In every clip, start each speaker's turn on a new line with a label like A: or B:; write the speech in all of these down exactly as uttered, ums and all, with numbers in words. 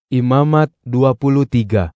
A: Imamat dua puluh tiga.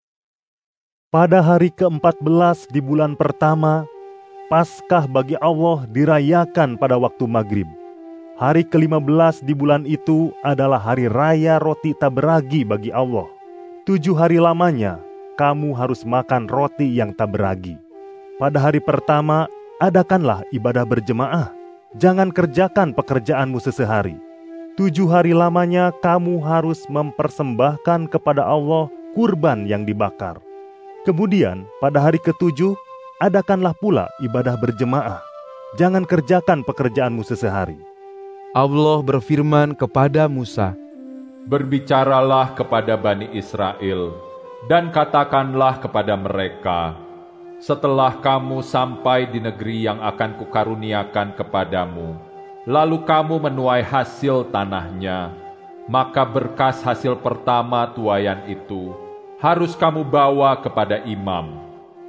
B: Pada hari keempat belas di bulan pertama, Paskah bagi Allah dirayakan pada waktu maghrib. Hari kelima belas di bulan itu adalah hari raya roti tak beragi bagi Allah. Tujuh hari lamanya kamu harus makan roti yang tak beragi. Pada hari pertama adakanlah ibadah berjemaah. Jangan kerjakan pekerjaanmu sesehari. Tujuh hari lamanya kamu harus mempersembahkan kepada Allah kurban yang dibakar. Kemudian pada hari ketujuh adakanlah pula ibadah berjemaah. Jangan kerjakan pekerjaanmu sesehari.
A: Allah berfirman kepada Musa,
C: "Berbicaralah kepada Bani Israel, dan katakanlah kepada mereka, setelah kamu sampai di negeri yang akan kukaruniakan kepadamu, lalu kamu menuai hasil tanahnya, maka berkas hasil pertama tuaian itu harus kamu bawa kepada imam.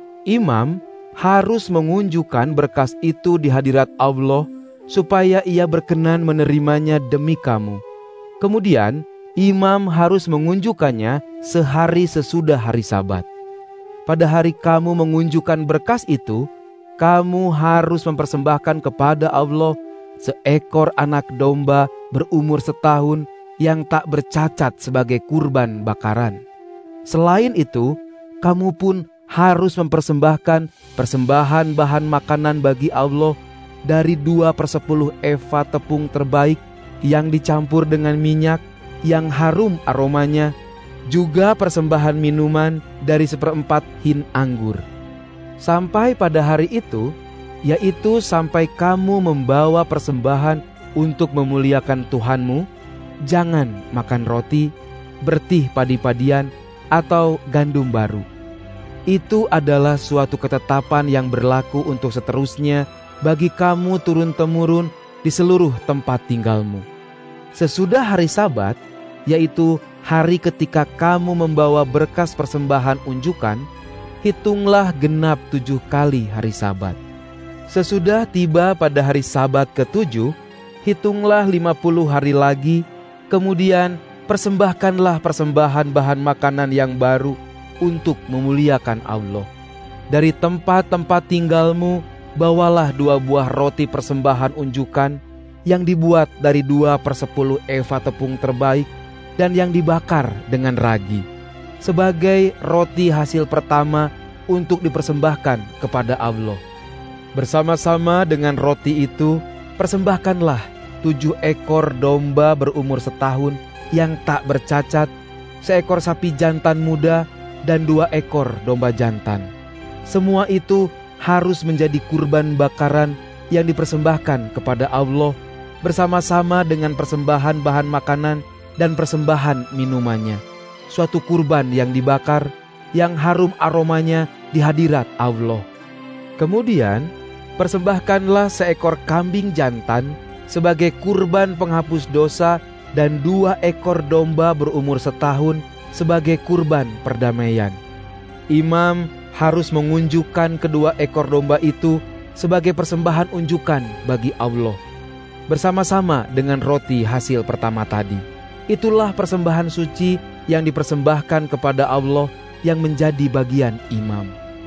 A: Imam harus mengunjukkan berkas itu di hadirat Allah, supaya ia berkenan menerimanya demi kamu. Kemudian, imam harus mengunjukkannya sehari sesudah hari Sabat. Pada hari kamu mengunjukkan berkas itu, kamu harus mempersembahkan kepada Allah seekor anak domba berumur setahun yang tak bercacat sebagai kurban bakaran. Selain itu, kamu pun harus mempersembahkan persembahan bahan makanan bagi Allah dari dua per sepuluh eva tepung terbaik yang dicampur dengan minyak yang harum aromanya, juga persembahan minuman dari seperempat hin anggur. Sampai pada hari itu, yaitu sampai kamu membawa persembahan untuk memuliakan Tuhanmu, jangan makan roti, bertih padi-padian, atau gandum baru. Itu adalah suatu ketetapan yang berlaku untuk seterusnya bagi kamu turun-temurun di seluruh tempat tinggalmu. Sesudah hari Sabat, yaitu hari ketika kamu membawa berkas persembahan unjukan, hitunglah genap tujuh kali hari Sabat. Sesudah tiba pada hari Sabat ketujuh, hitunglah lima puluh hari lagi, kemudian persembahkanlah persembahan bahan makanan yang baru untuk memuliakan Allah. Dari tempat-tempat tinggalmu, bawalah dua buah roti persembahan unjukan yang dibuat dari dua per sepuluh eva tepung terbaik dan yang dibakar dengan ragi, sebagai roti hasil pertama untuk dipersembahkan kepada Allah. Bersama-sama dengan roti itu, persembahkanlah tujuh ekor domba berumur setahun yang tak bercacat, seekor sapi jantan muda, dan dua ekor domba jantan. Semua itu harus menjadi kurban bakaran yang dipersembahkan kepada Allah, bersama-sama dengan persembahan bahan makanan dan persembahan minumannya. Suatu kurban yang dibakar, yang harum aromanya di hadirat Allah. Kemudian, persembahkanlah seekor kambing jantan sebagai kurban penghapus dosa dan dua ekor domba berumur setahun sebagai kurban perdamaian. Imam harus mengunjukkan kedua ekor domba itu sebagai persembahan unjukan bagi Allah, bersama-sama dengan roti hasil pertama tadi. Itulah persembahan suci yang dipersembahkan kepada Allah yang menjadi bagian imam.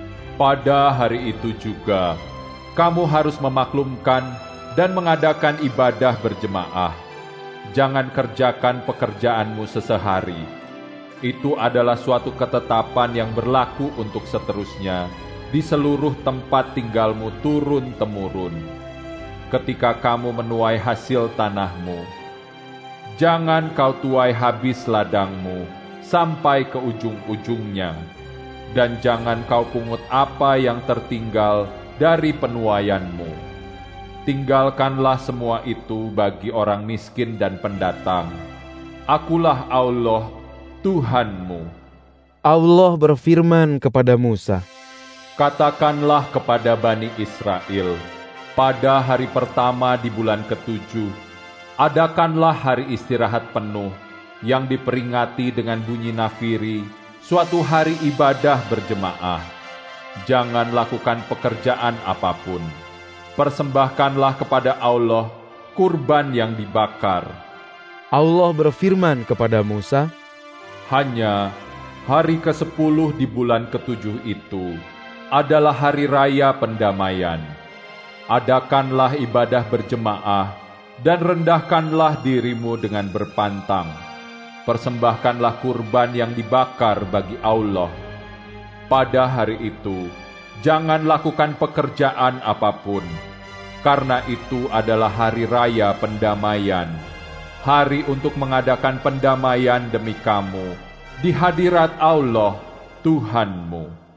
C: Pada hari itu juga, kamu harus memaklumkan dan mengadakan ibadah berjemaah. Jangan kerjakan pekerjaanmu sesehari. Itu adalah suatu ketetapan yang berlaku untuk seterusnya di seluruh tempat tinggalmu turun-temurun. Ketika kamu menuai hasil tanahmu, jangan kau tuai habis ladangmu sampai ke ujung-ujungnya, dan jangan kau pungut apa yang tertinggal dari penuaianmu. Tinggalkanlah semua itu bagi orang miskin dan pendatang. Akulah Allah, Tuhanmu.
A: Allah berfirman kepada Musa,
C: "Katakanlah kepada Bani Israel, pada hari pertama di bulan ketujuh, adakanlah hari istirahat penuh yang diperingati dengan bunyi nafiri, suatu hari ibadah berjemaah. Jangan lakukan pekerjaan apapun. Persembahkanlah kepada Allah kurban yang dibakar."
A: Allah berfirman kepada Musa,
C: Hanya hari kesepuluh di bulan ketujuh itu adalah hari raya pendamaian. Adakanlah ibadah berjemaah dan rendahkanlah dirimu dengan berpantang. Persembahkanlah kurban yang dibakar bagi Allah. Pada hari itu, jangan lakukan pekerjaan apapun, karena itu adalah hari raya pendamaian, hari untuk mengadakan pendamaian demi kamu di hadirat Allah Tuhanmu.